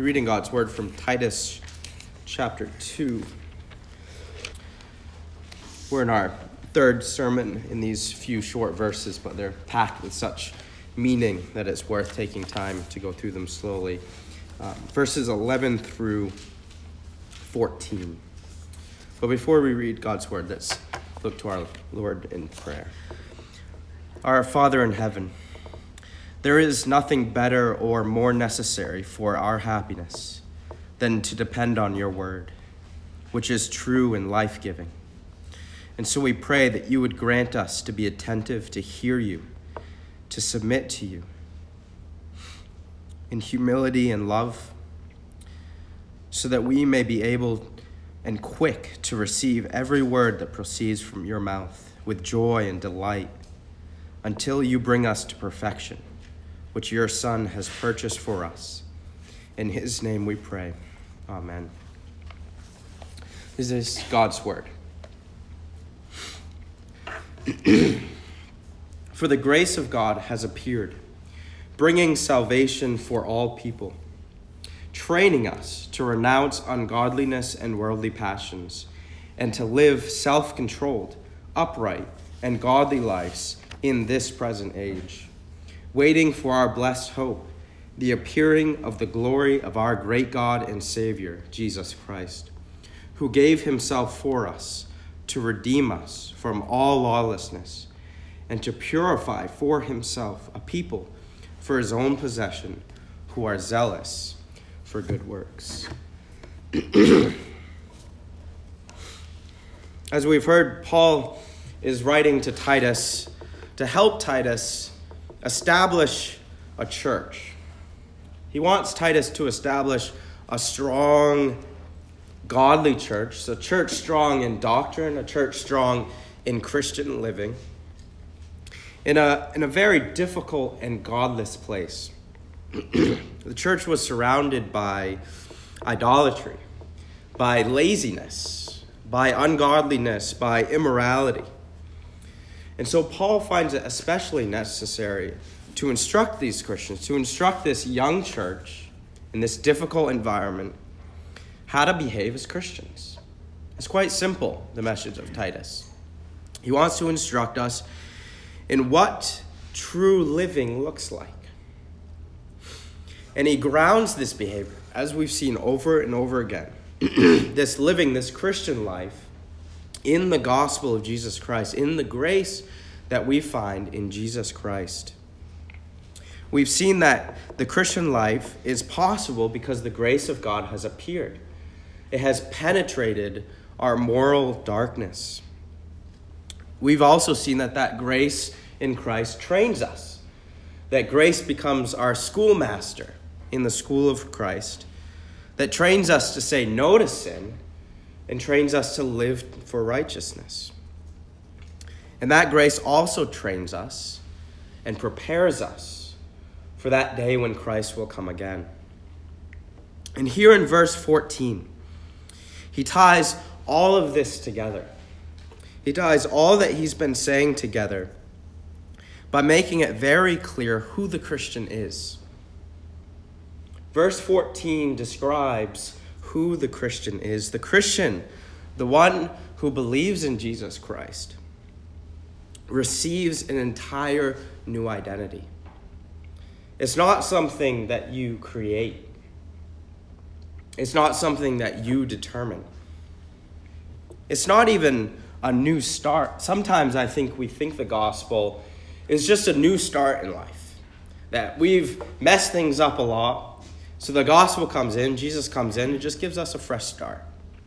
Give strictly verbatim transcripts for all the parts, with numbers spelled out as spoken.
We're reading God's word from Titus chapter two. We're in our third sermon in these few short verses, but they're packed with such meaning that it's worth taking time to go through them slowly. Um, verses eleven through fourteen. But before we read God's word, let's look to our Lord in prayer. Our Father in heaven, there is nothing better or more necessary for our happiness than to depend on your word, which is true and life-giving. And so we pray that you would grant us to be attentive to hear you, to submit to you in humility and love, so that we may be able and quick to receive every word that proceeds from your mouth with joy and delight until you bring us to perfection, which your Son has purchased for us. In his name we pray. Amen. This is God's word. For the grace of God has appeared, bringing salvation for all people, training us to renounce ungodliness and worldly passions, and to live self-controlled, upright, and godly lives in this present age, waiting for our blessed hope, the appearing of the glory of our great God and Savior, Jesus Christ, who gave himself for us to redeem us from all lawlessness and to purify for himself a people for his own possession who are zealous for good works. As we've heard, Paul is writing to Titus to help Titus establish a church. He wants Titus to establish a strong, godly church, a church strong in doctrine, a church strong in Christian living, in a, in a very difficult and godless place. The church was surrounded by idolatry, by laziness, by ungodliness, by immorality. And so Paul finds it especially necessary to instruct these Christians, to instruct this young church in this difficult environment, how to behave as Christians. It's quite simple, the message of Titus. He wants to instruct us in what true living looks like. And he grounds this behavior, as we've seen over and over again, this living, this Christian life, in the gospel of Jesus Christ, in the grace that we find in Jesus Christ. We've seen that the Christian life is possible because the grace of God has appeared. It has penetrated our moral darkness. We've also seen that that grace in Christ trains us, that grace becomes our schoolmaster in the school of Christ, that trains us to say no to sin and trains us to live for righteousness. And that grace also trains us and prepares us for that day when Christ will come again. And here in verse fourteen, he ties all of this together. He ties all that he's been saying together by making it very clear who the Christian is. Verse fourteen describes who the Christian is. The Christian, the one who believes in Jesus Christ, receives an entire new identity. It's not something that you create. It's not something that you determine. It's not even a new start. Sometimes I think we think the gospel is just a new start in life, that we've messed things up a lot. So the gospel comes in, Jesus comes in, and just gives us a fresh start.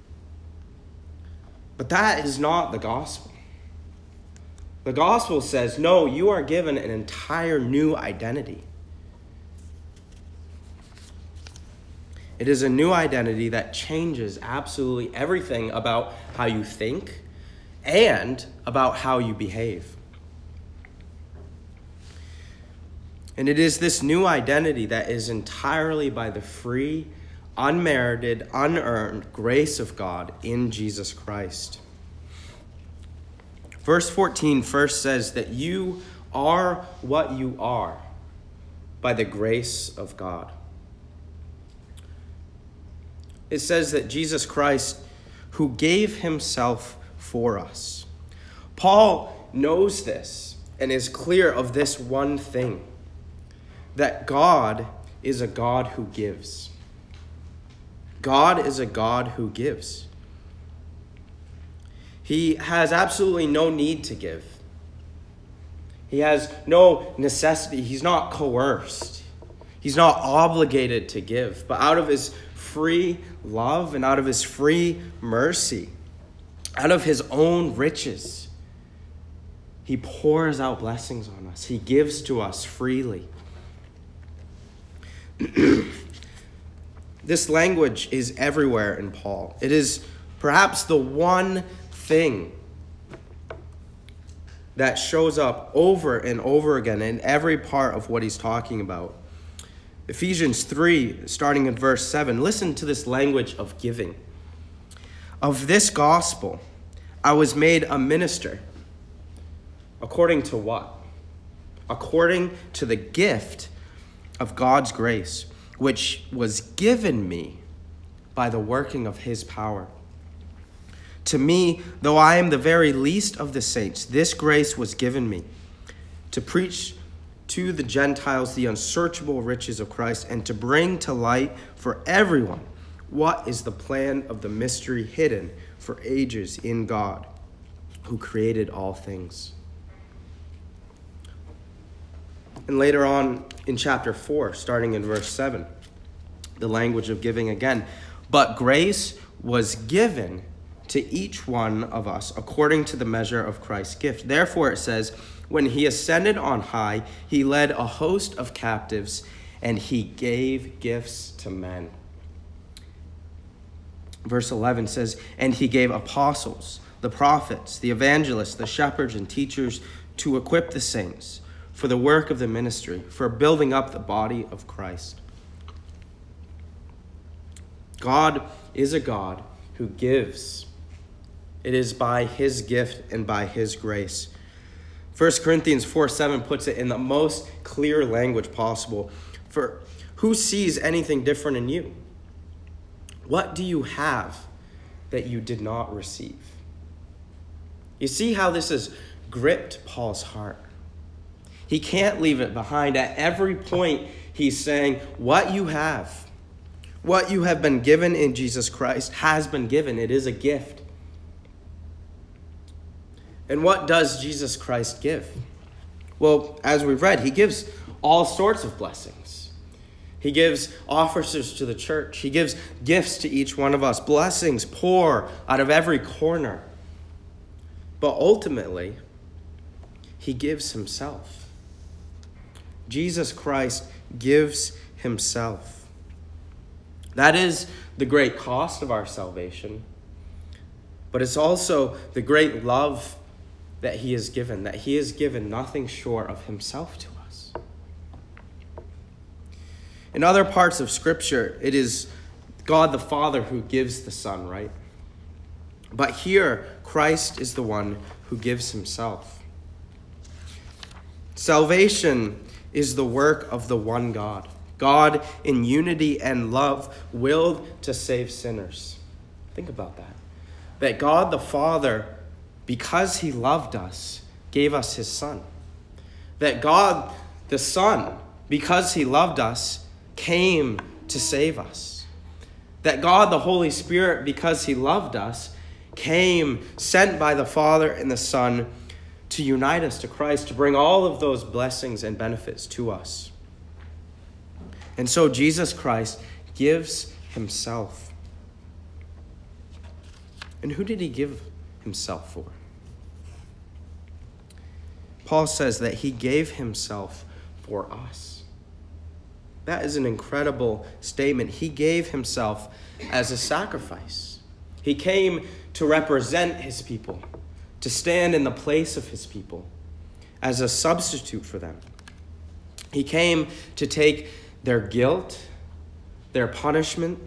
But that is not the gospel. The gospel says, no, you are given an entire new identity. It is a new identity that changes absolutely everything about how you think and about how you behave. And it is this new identity that is entirely by the free, unmerited, unearned grace of God in Jesus Christ. Verse fourteen first says that you are what you are by the grace of God. It says that Jesus Christ, who gave himself for us. Paul knows this and is clear of this one thing, that God is a God who gives. God is a God who gives. He has absolutely no need to give. He has no necessity. He's not coerced. He's not obligated to give. But out of his free love and out of his free mercy, out of his own riches, he pours out blessings on us. He gives to us freely. This language is everywhere in Paul. It is perhaps the one thing that shows up over and over again in every part of what he's talking about. Ephesians three, starting in verse seven, listen to this language of giving. Of this gospel, I was made a minister. According to what? According to the gift of God's grace, which was given me by the working of his power. To me, though I am the very least of the saints, this grace was given me to preach to the Gentiles the unsearchable riches of Christ and to bring to light for everyone what is the plan of the mystery hidden for ages in God, who created all things. And later on in chapter four, starting in verse seven, the language of giving again. But grace was given to each one of us according to the measure of Christ's gift. Therefore it says, when he ascended on high, he led a host of captives and he gave gifts to men. Verse eleven says, and he gave apostles, the prophets, the evangelists, the shepherds and teachers to equip the saints for the work of the ministry, for building up the body of Christ. God is a God who gives. It is by his gift and by his grace. First Corinthians four seven puts it in the most clear language possible. For who sees anything different in you? What do you have that you did not receive? You see how this has gripped Paul's heart. He can't leave it behind. At every point, he's saying, what you have, what you have been given in Jesus Christ has been given. It is a gift. And what does Jesus Christ give? Well, as we've read, he gives all sorts of blessings. He gives officers to the church. He gives gifts to each one of us. Blessings pour out of every corner. But ultimately, he gives himself. Jesus Christ gives himself. That is the great cost of our salvation. But it's also the great love that he has given, that he has given nothing short of himself to us. In other parts of Scripture, it is God the Father who gives the Son, right? But here, Christ is the one who gives himself. Salvation is the work of the one God. God, in unity and love, willed to save sinners. Think about that. That God the Father, because he loved us, gave us his Son. That God the Son, because he loved us, came to save us. That God the Holy Spirit, because he loved us, came, sent by the Father and the Son, to unite us to Christ, to bring all of those blessings and benefits to us. And so Jesus Christ gives himself. And who did he give himself for? Paul says that he gave himself for us. That is an incredible statement. He gave himself as a sacrifice. He came to represent his people, to stand in the place of his people as a substitute for them. He came to take their guilt, their punishment.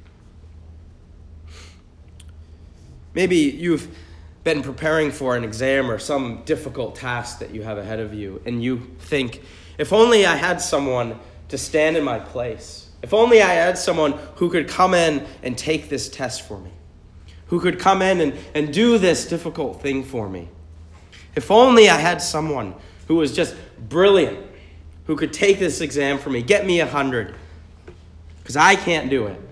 Maybe you've been preparing for an exam or some difficult task that you have ahead of you, and you think, if only I had someone to stand in my place, If only I had someone who could come in and take this test for me, who could come in and, and do this difficult thing for me. If only I had someone who was just brilliant, who could take this exam for me, get me a hundred, because I can't do it.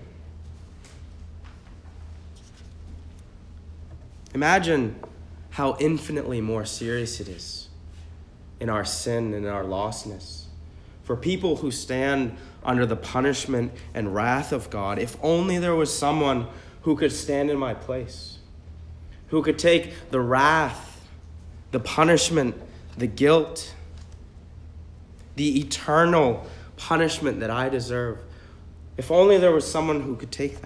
Imagine how infinitely more serious it is in our sin and in our lostness. For people who stand under the punishment and wrath of God, if only there was someone who could stand in my place, who could take the wrath, the punishment, the guilt, the eternal punishment that I deserve. If only there was someone who could take that.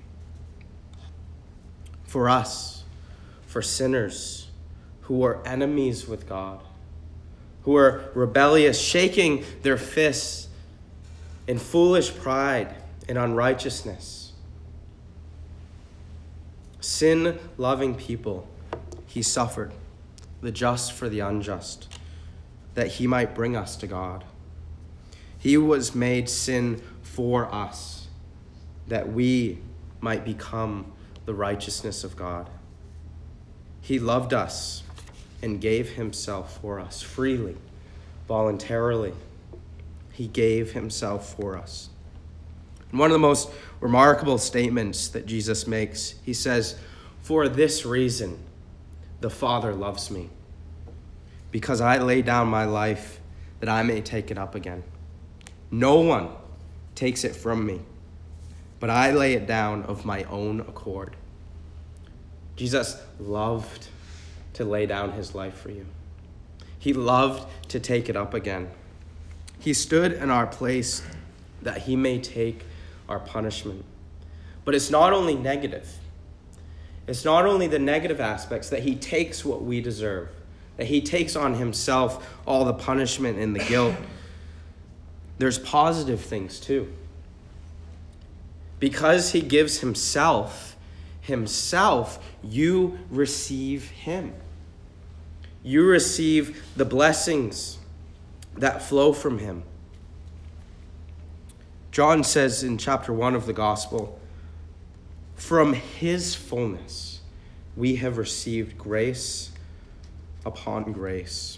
For us, for sinners who are enemies with God, who are rebellious, shaking their fists in foolish pride and unrighteousness. Sin-loving people, he suffered, the just for the unjust, that he might bring us to God. He was made sin for us, that we might become the righteousness of God. He loved us and gave himself for us freely, voluntarily. He gave himself for us. And one of the most remarkable statements that Jesus makes, he says, "For this reason, the Father loves me, because I lay down my life that I may take it up again. No one takes it from me, but I lay it down of my own accord." Jesus loved to lay down his life for you. He loved to take it up again. He stood in our place that he may take our punishment. But it's not only negative. It's not only the negative aspects that he takes what we deserve, that he takes on himself all the punishment and the guilt. There's positive things too. Because he gives himself, himself, you receive him. You receive the blessings that flow from him. John says in chapter one of the gospel, "From his fullness we have received grace upon grace."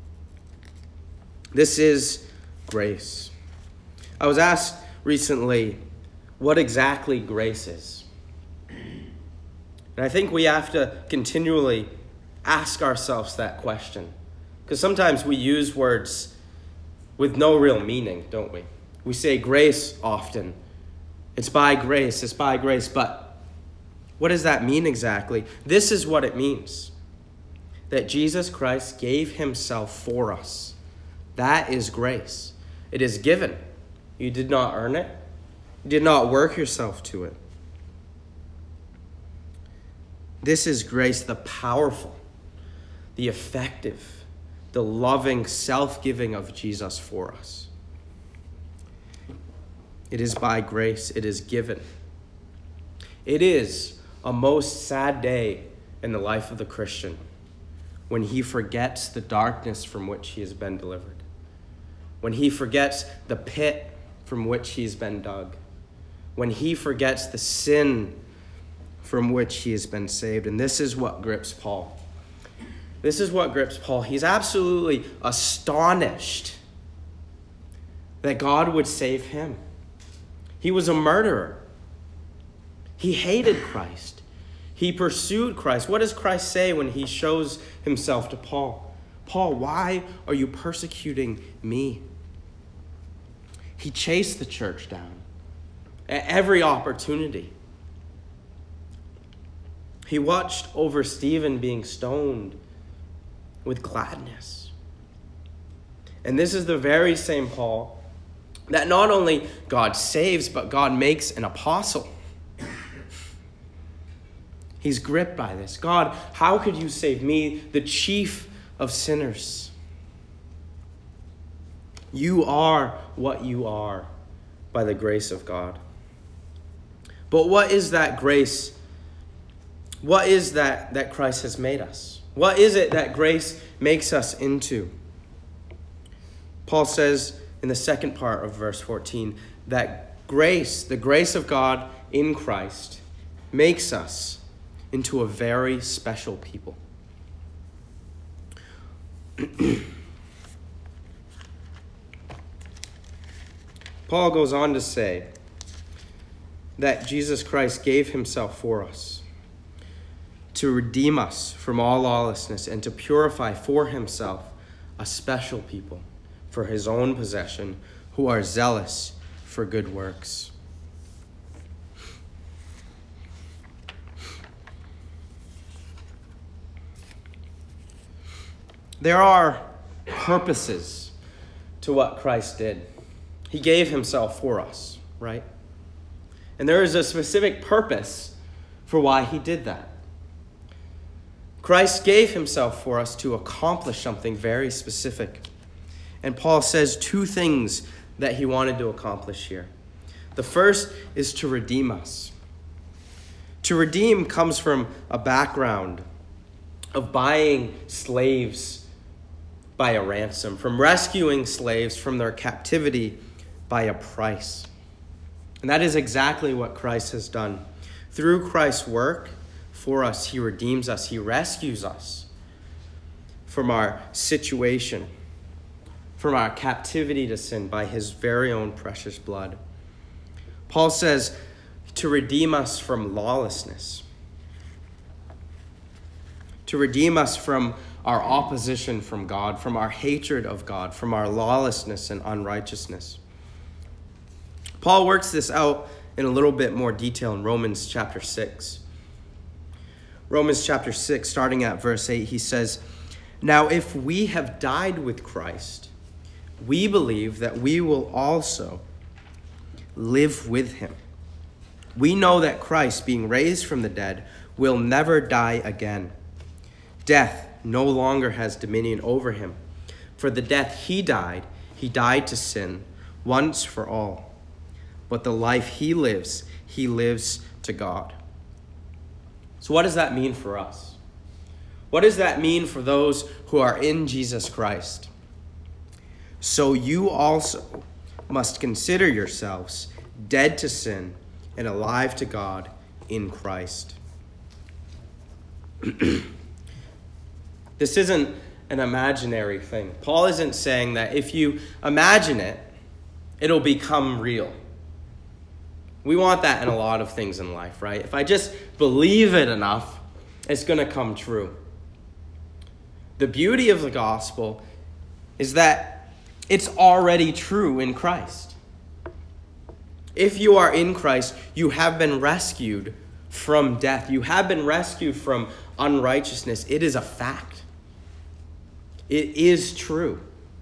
This is grace. I was asked recently what exactly grace is. And I think we have to continually ask ourselves that question. Because sometimes we use words with no real meaning, don't we? We say grace often. It's by grace, it's by grace. But what does that mean exactly? This is what it means. That Jesus Christ gave himself for us. That is grace. It is given. You did not earn it. You did not work yourself to it. This is grace, the powerful, the effective, the loving, self-giving of Jesus for us. It is by grace. It is given. It is a most sad day in the life of the Christian when he forgets the darkness from which he has been delivered, when he forgets the pit from which he's been dug, when he forgets the sin from which he has been saved. And this is what grips Paul. This is what grips Paul. He's absolutely astonished that God would save him. He was a murderer. He hated Christ. He pursued Christ. What does Christ say when he shows himself to Paul? "Paul, why are you persecuting me?" He chased the church down at every opportunity. He watched over Stephen being stoned with gladness. And this is the very same Paul that not only God saves, but God makes an apostle. He's gripped by this. God, how could you save me, the chief of sinners? You are what you are by the grace of God. But what is that grace? What is that that Christ has made us? What is it that grace makes us into? Paul says in the second part of verse fourteen that grace, the grace of God in Christ, makes us into a very special people. Paul goes on to say that Jesus Christ gave himself for us to redeem us from all lawlessness and to purify for himself a special people for his own possession who are zealous for good works. There are purposes to what Christ did. He gave himself for us, right? And there is a specific purpose for why he did that. Christ gave himself for us to accomplish something very specific. And Paul says two things that he wanted to accomplish here. The first is to redeem us. To redeem comes from a background of buying slaves by a ransom, from rescuing slaves from their captivity by a price. And that is exactly what Christ has done. Through Christ's work for us, he redeems us. He rescues us from our situation, from our captivity to sin by his very own precious blood. Paul says to redeem us from lawlessness, to redeem us from our opposition from God, from our hatred of God, from our lawlessness and unrighteousness. Paul works this out in a little bit more detail in Romans chapter six. Romans chapter six, starting at verse eight, he says, "Now if we have died with Christ, we believe that we will also live with him. We know that Christ, being raised from the dead, will never die again. Death no longer has dominion over him. For the death he died, he died to sin once for all. But the life he lives, he lives to God." So what does that mean for us? What does that mean for those who are in Jesus Christ? "So you also must consider yourselves dead to sin and alive to God in Christ." This isn't an imaginary thing. Paul isn't saying that if you imagine it, it'll become real. We want that in a lot of things in life, right? If I just believe it enough, it's going to come true. The beauty of the gospel is that it's already true in Christ. If you are in Christ, you have been rescued from death. You have been rescued from unrighteousness. It is a fact. It is true.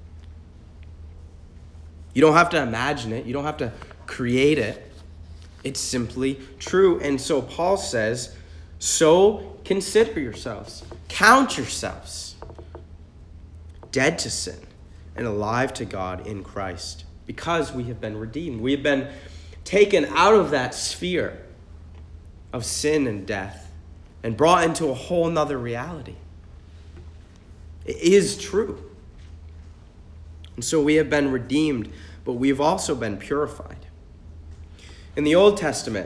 You don't have to imagine it. You don't have to create it. It's simply true. And so Paul says, so consider yourselves, count yourselves dead to sin and alive to God in Christ, because we have been redeemed. We have been taken out of that sphere of sin and death and brought into a whole nother reality. It is true. And so we have been redeemed, but we've also been purified. In the Old Testament,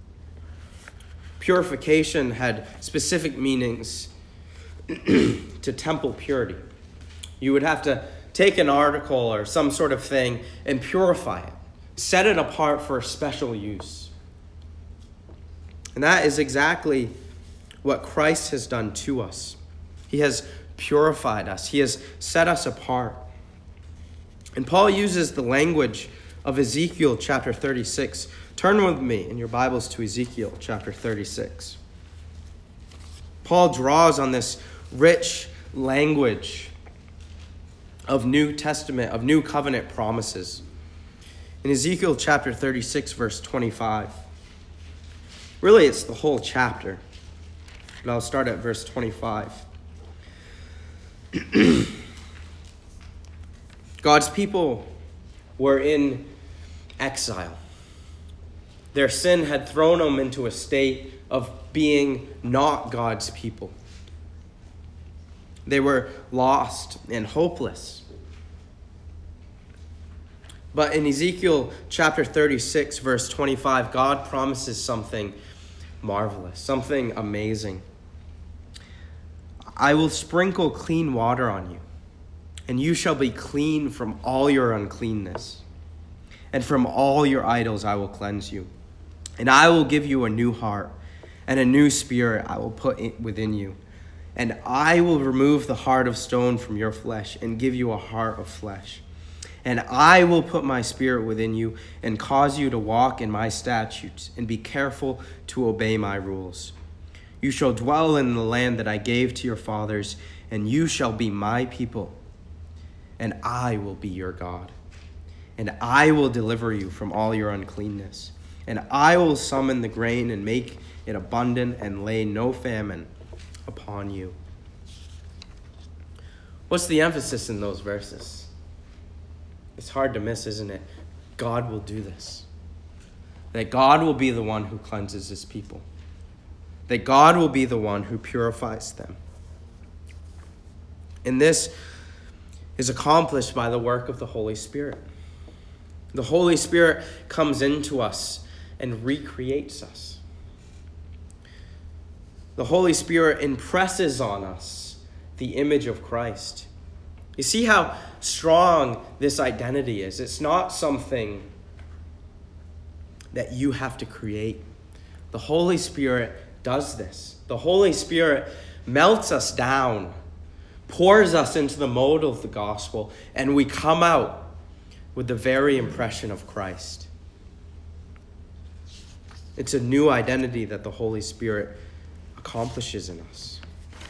purification had specific meanings to temple purity. You would have to take an article or some sort of thing and purify it, set it apart for a special use. And that is exactly what Christ has done to us. He has purified us. He has set us apart. And Paul uses the language of Ezekiel chapter thirty-six. Turn with me in your Bibles to Ezekiel chapter thirty-six. Paul draws on this rich language of New Testament, of New Covenant promises. In Ezekiel chapter thirty-six, verse twenty-five. Really, it's the whole chapter. But I'll start at verse twenty-five. God's people were in exile. Their sin had thrown them into a state of being not God's people. They were lost and hopeless. But in Ezekiel chapter thirty-six, verse twenty-five, God promises something marvelous, something amazing. I will sprinkle clean water on you, and you shall be clean from all your uncleanness. And from all your idols I will cleanse you. And I will give you a new heart, and a new spirit I will put in within you. And I will remove the heart of stone from your flesh, and give you a heart of flesh. And I will put my spirit within you, and cause you to walk in my statutes, and be careful to obey my rules. You shall dwell in the land that I gave to your fathers, and you shall be my people, and I will be your God. And I will deliver you from all your uncleanness. And I will summon the grain and make it abundant and lay no famine upon you. What's the emphasis in those verses? It's hard to miss, isn't it? God will do this. That God will be the one who cleanses his people. That God will be the one who purifies them. And this is accomplished by the work of the Holy Spirit. The Holy Spirit comes into us and recreates us. The Holy Spirit impresses on us the image of Christ. You see how strong this identity is. It's not something that you have to create. The Holy Spirit does this. The Holy Spirit melts us down, pours us into the mold of the gospel, and we come out with the very impression of Christ. It's a new identity that the Holy Spirit accomplishes in us.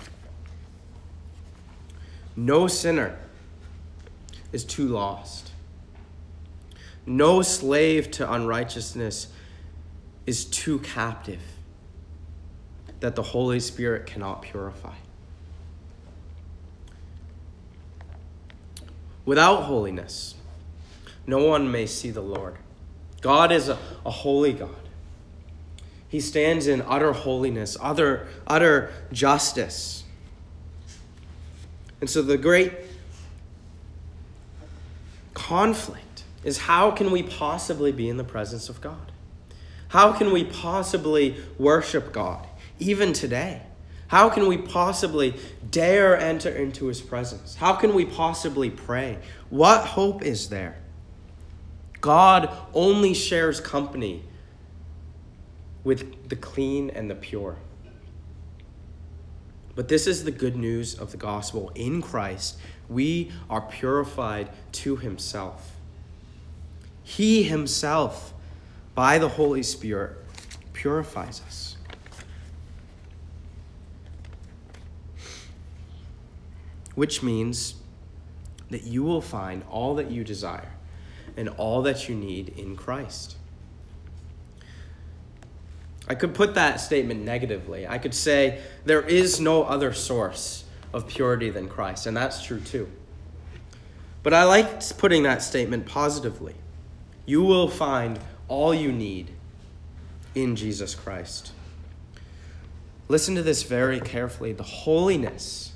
No sinner is too lost. No slave to unrighteousness is too captive that the Holy Spirit cannot purify. Without holiness, no one may see the Lord. God is a, a holy God. He stands in utter holiness, utter, utter justice. And so the great conflict is, how can we possibly be in the presence of God? How can we possibly worship God, even today? How can we possibly dare enter into his presence? How can we possibly pray? What hope is there? God only shares company with the clean and the pure. But this is the good news of the gospel. In Christ, we are purified to himself. He himself, by the Holy Spirit, purifies us. Which means that you will find all that you desire and all that you need in Christ. I could put that statement negatively. I could say there is no other source of purity than Christ, and that's true too. But I like putting that statement positively. You will find all you need in Jesus Christ. Listen to this very carefully. The holiness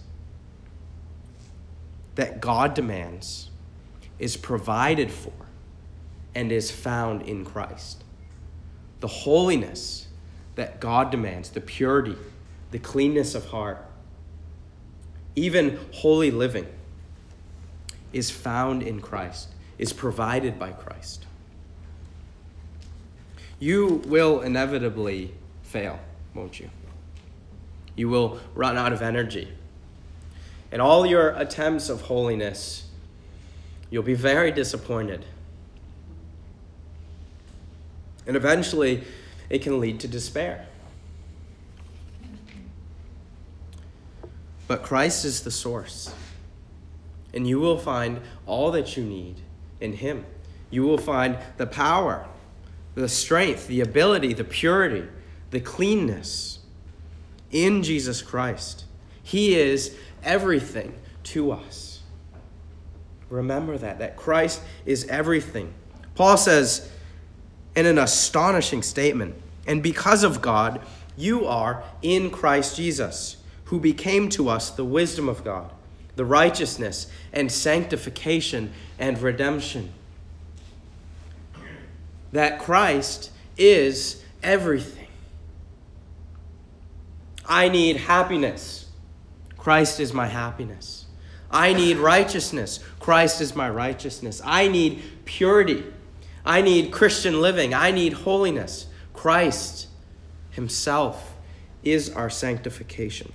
that God demands is provided for and is found in Christ. The holiness that God demands, the purity, the cleanness of heart, even holy living, is found in Christ, is provided by Christ. You will inevitably fail, won't you? You will run out of energy. In all your attempts of holiness, you'll be very disappointed. And eventually, it can lead to despair. But Christ is the source. And you will find all that you need in him. You will find the power, the strength, the ability, the purity, the cleanness in Jesus Christ. He is everything to us. Remember that, that Christ is everything. Paul says in an astonishing statement, and because of God, you are in Christ Jesus, who became to us the wisdom of God, the righteousness and sanctification and redemption. that Christ is everything. I need happiness. Christ is my happiness. I need righteousness. Christ is my righteousness. I need purity. I need Christian living. I need holiness. Christ himself is our sanctification.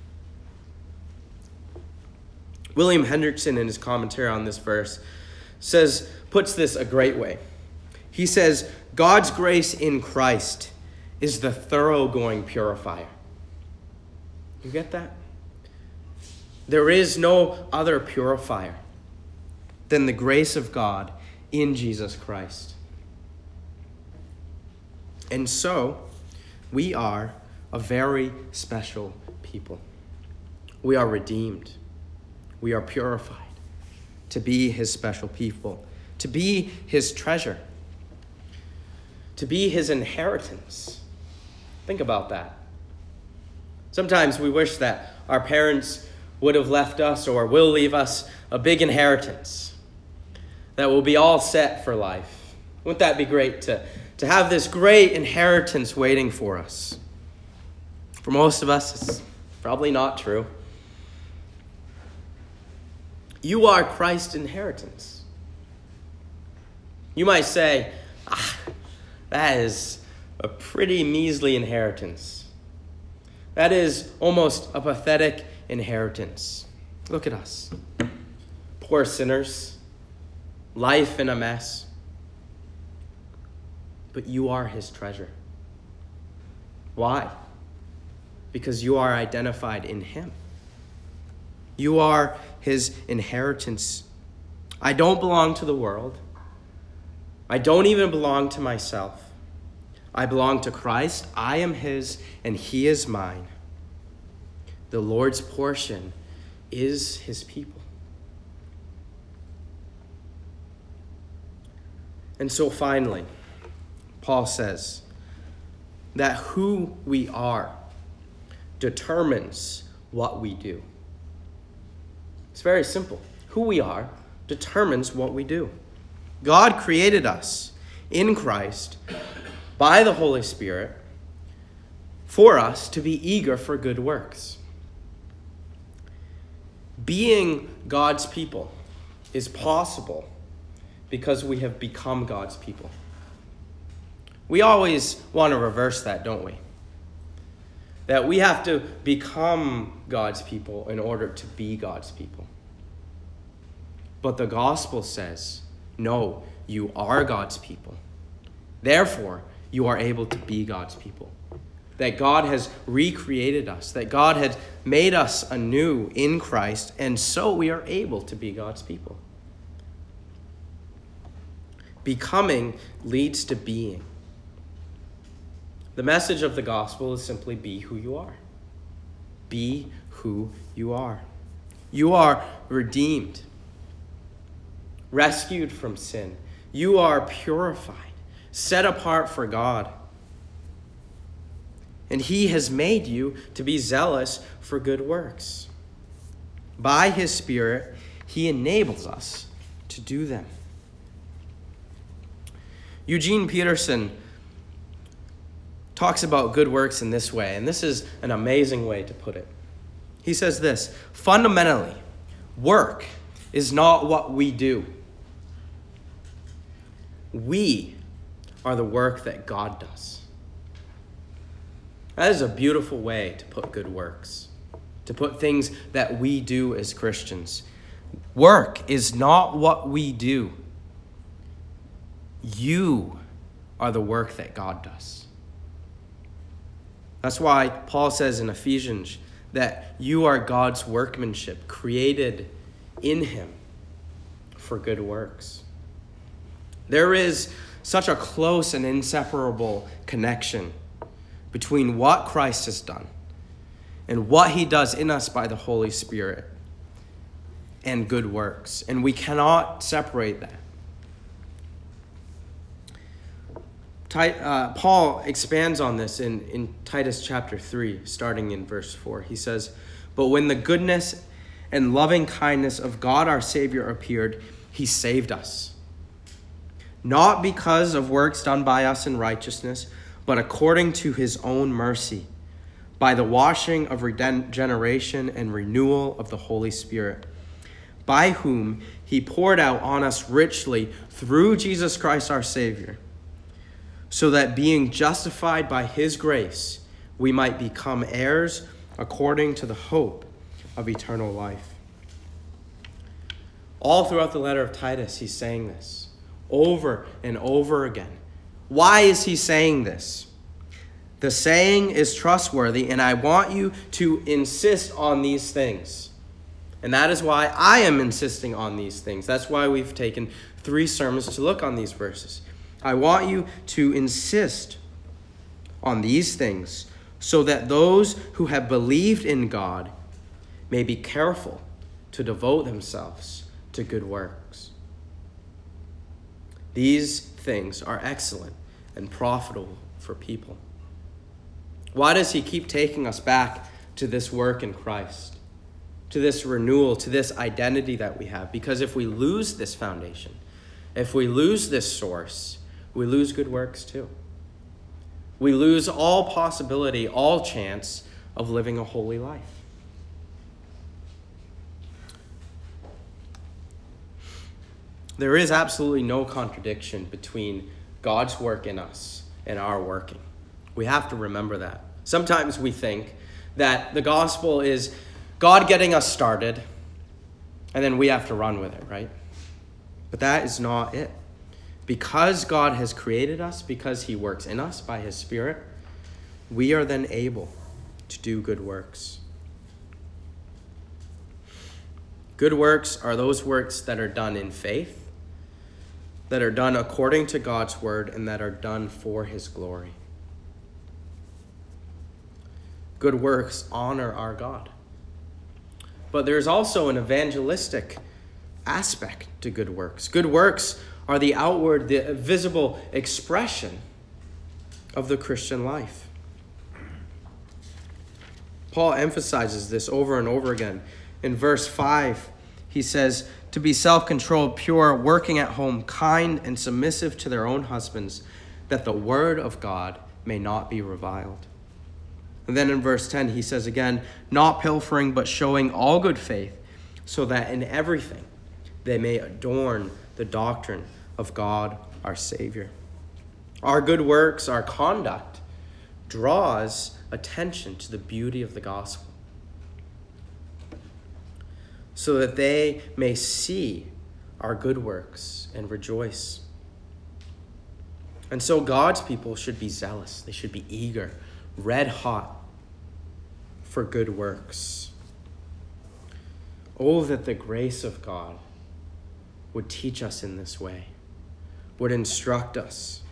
William Hendrickson, in his commentary on this verse, says, puts this a great way. He says, God's grace in Christ is the thoroughgoing purifier. You get that? There is no other purifier than the grace of God in Jesus Christ. And so, we are a very special people. We are redeemed. We are purified to be his special people, to be his treasure, to be his inheritance. Think about that. Sometimes we wish that our parents would have left us or will leave us a big inheritance that will be all set for life. Wouldn't that be great to, to have this great inheritance waiting for us? For most of us, it's probably not true. You are Christ's inheritance. You might say, ah, that is a pretty measly inheritance. That is almost a pathetic inheritance. Look at us. Poor sinners. Life in a mess. But you are his treasure. Why? Because you are identified in him. You are his inheritance. I don't belong to the world. I don't even belong to myself. I belong to Christ. I am his, and he is mine. The Lord's portion is his people. And so finally, Paul says that who we are determines what we do. It's very simple. Who we are determines what we do. God created us in Christ by the Holy Spirit for us to be eager for good works. Being God's people is possible because we have become God's people. We always want to reverse that, don't we? That we have to become God's people in order to be God's people. But the gospel says, no, you are God's people. Therefore, you are able to be God's people. That God has recreated us, that God has made us anew in Christ, and so we are able to be God's people. Becoming leads to being. The message of the gospel is simply be who you are. Be who you are. You are redeemed, rescued from sin. You are purified, set apart for God. And he has made you to be zealous for good works. By his Spirit, he enables us to do them. Eugene Peterson talks about good works in this way, and this is an amazing way to put it. He says this: fundamentally, work is not what we do. We are the work that God does. That is a beautiful way to put good works, to put things that we do as Christians. Work is not what we do. You are the work that God does. That's why Paul says in Ephesians that you are God's workmanship, created in him for good works. There is such a close and inseparable connection between what Christ has done and what he does in us by the Holy Spirit and good works. And we cannot separate that. Uh, Paul expands on this in, in Titus chapter three, starting in verse four. He says, "But when the goodness and loving kindness of God our Savior appeared, he saved us, not because of works done by us in righteousness, but according to his own mercy, by the washing of regeneration and renewal of the Holy Spirit, by whom he poured out on us richly through Jesus Christ our Savior, so that being justified by his grace, we might become heirs according to the hope of eternal life. All throughout the letter of Titus, he's saying this over and over again. Why is he saying this? The saying is trustworthy, and I want you to insist on these things. And that is why I am insisting on these things. That's why we've taken three sermons to look on these verses. I want you to insist on these things so that those who have believed in God may be careful to devote themselves to good works. These things are excellent and profitable for people. Why does he keep taking us back to this work in Christ, to this renewal, to this identity that we have? Because if we lose this foundation, if we lose this source, we lose good works too. We lose all possibility, all chance of living a holy life. There is absolutely no contradiction between God's work in us and our working. We have to remember that. Sometimes we think that the gospel is God getting us started, and then we have to run with it, right? But that is not it. Because God has created us, because he works in us by his Spirit, we are then able to do good works. Good works are those works that are done in faith, that are done according to God's word, and that are done for his glory. Good works honor our God. But there's also an evangelistic aspect to good works. Good works are the outward, the visible expression of the Christian life. Paul emphasizes this over and over again. In verse five, he says, to be self-controlled, pure, working at home, kind and submissive to their own husbands, that the word of God may not be reviled. And then in verse ten, he says again, not pilfering, but showing all good faith, so that in everything they may adorn the doctrine of God our Savior. Our good works, our conduct, draws attention to the beauty of the gospel, so that they may see our good works and rejoice. And so God's people should be zealous. They should be eager, red hot for good works. Oh, that the grace of God would teach us in this way, would instruct us.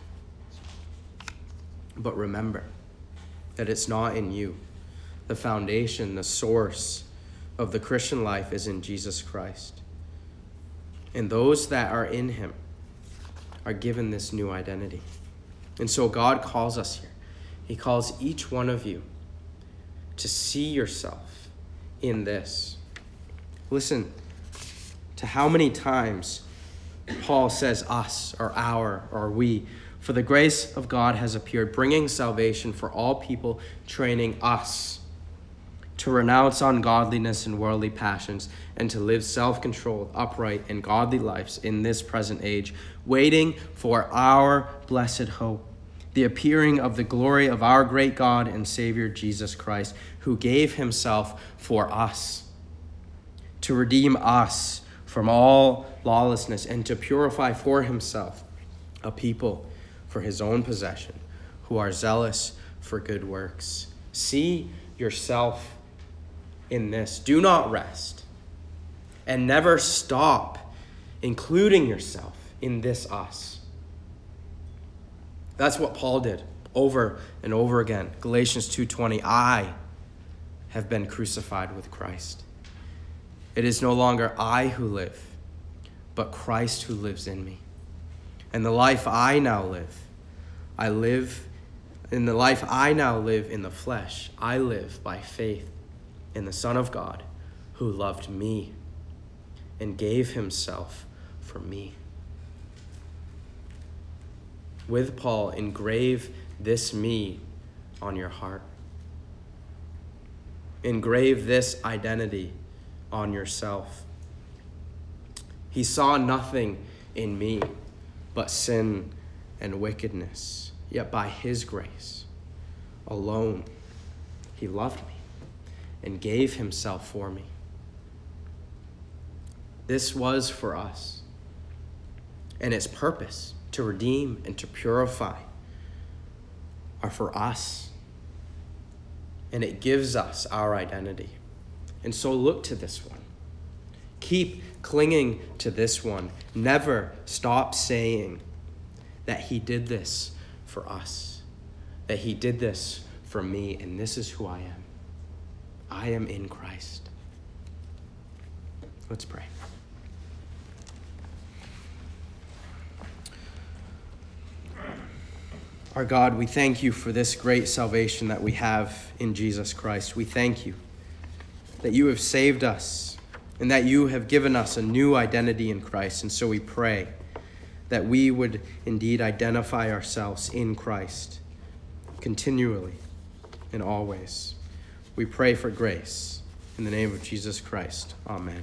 But remember that it's not in you. The foundation, the source of the Christian life is in Jesus Christ. And those that are in him are given this new identity. And so God calls us here. He calls each one of you to see yourself in this. Listen to how many times Paul says us or our or we. For the grace of God has appeared, bringing salvation for all people, training us to renounce ungodliness and worldly passions, and to live self-controlled, upright, and godly lives in this present age, waiting for our blessed hope, the appearing of the glory of our great God and Savior Jesus Christ, who gave himself for us, to redeem us from all lawlessness, and to purify for himself a people for his own possession, who are zealous for good works. See yourself in this. Do not rest, and never stop including yourself in this us. That's what Paul did over and over again. Galatians two twenty, I have been crucified with Christ. It is no longer I who live, but Christ who lives in me. And the life I now live, I live, in the life I now live in the flesh, I live by faith in the Son of God, who loved me and gave himself for me. with Paul, engrave this me on your heart. Engrave this identity on yourself. He saw nothing in me but sin and wickedness. Yet by his grace alone, he loved me and gave himself for me. This was for us. And its purpose to redeem and to purify are for us. And it gives us our identity. And so look to this one. Keep clinging to this one. Never stop saying that he did this for us, that he did this for me, and this is who I am. I am in Christ. Let's pray. Our God, we thank you for this great salvation that we have in Jesus Christ. We thank you that you have saved us and that you have given us a new identity in Christ. And so we pray that we would indeed identify ourselves in Christ continually and always. We pray for grace. In the name of Jesus Christ, amen.